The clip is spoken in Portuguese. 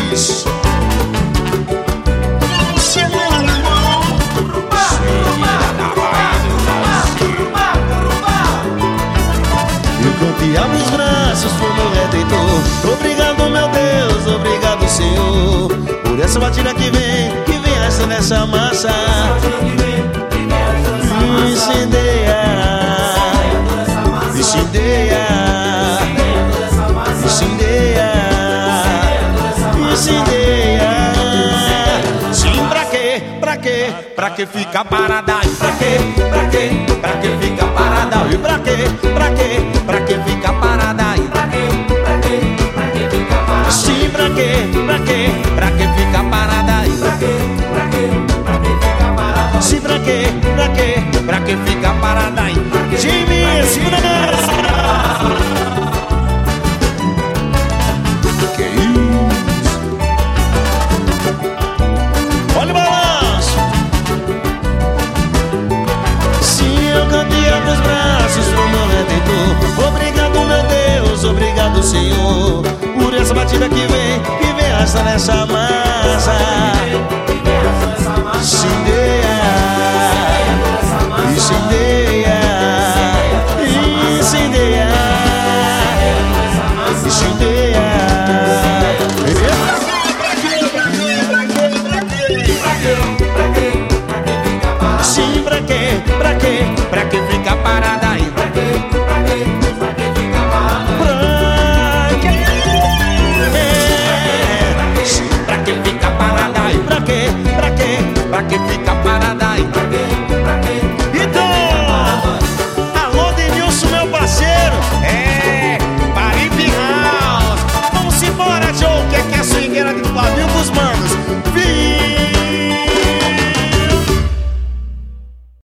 Reis. Eu canto e abro os braços pro meu Redentor. Obrigado, meu Deus, obrigado, Senhor, por essa batida que vem essa nessa massa. Me incendeia, me incendeia, me incendeia, me incendeia. Sim, pra quê? Pra quê? Pra que fica parada? E pra quê? Pra quê? Pra que fica parada? E pra quê? Pra quê? Pra que fica parada? E pra quê? Pra quê? Pra que fica parada? Sim, pra quê? Pra quê? Pra que fica parada? E pra quê? Pra quê? Pra que fica parada? Sim, pra quê? Pra quê? Pra que fica parada? E pra quê? Jimmy, segura a mão. Que isso? Olha o balanço. Sim, eu canteio meus braços pro meu Redentor. Obrigado, meu Deus, obrigado, Senhor, por essa batida que vem essa nessa massa.